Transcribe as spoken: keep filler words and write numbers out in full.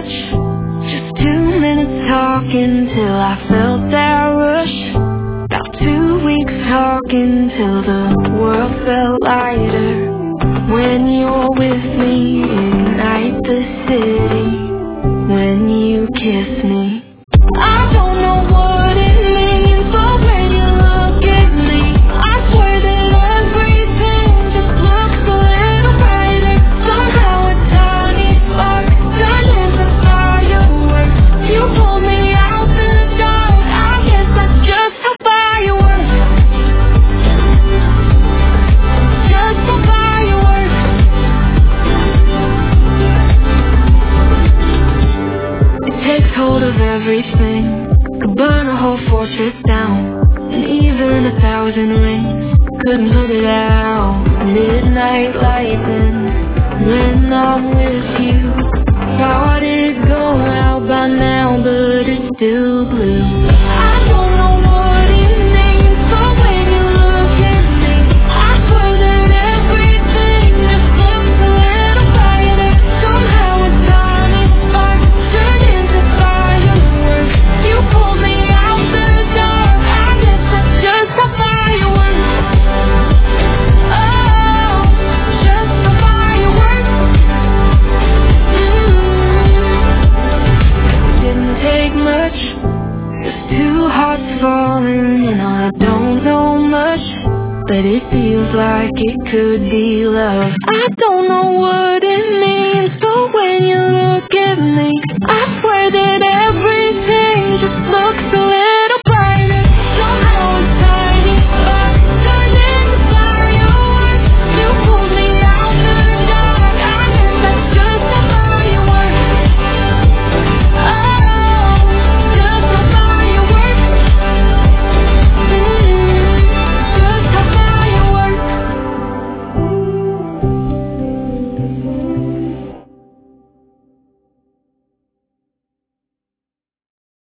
much. Just two minutes talking till I felt that rush. About two weeks talking till the world felt lighter. When you're with me, ignite the city. When you kiss me, I don't know what it means, but when you look at me, I swear that everything just looks a little brighter. Somehow a tiny spark turned into fireworks. You pulled me out the dark, I guess that's just a firework. Just a firework. It takes hold of everything, could burn a whole fortress down, and even a thousand rings couldn't put it out. Midnight lightning, when I'm with you. Thought it'd go out by now, but it's still blue. I don't know what it means, but when you look at me, I swear that everything just looks a little brighter. Somehow a tiny spark turned into fireworks. You pulled me out the dark, I guess that's just a firework. Oh, just a firework. Mm. Didn't take much, just two hearts falling, and I don't know much, but it feels like it could be love. I don't know what it means, but when you look at me, I swear that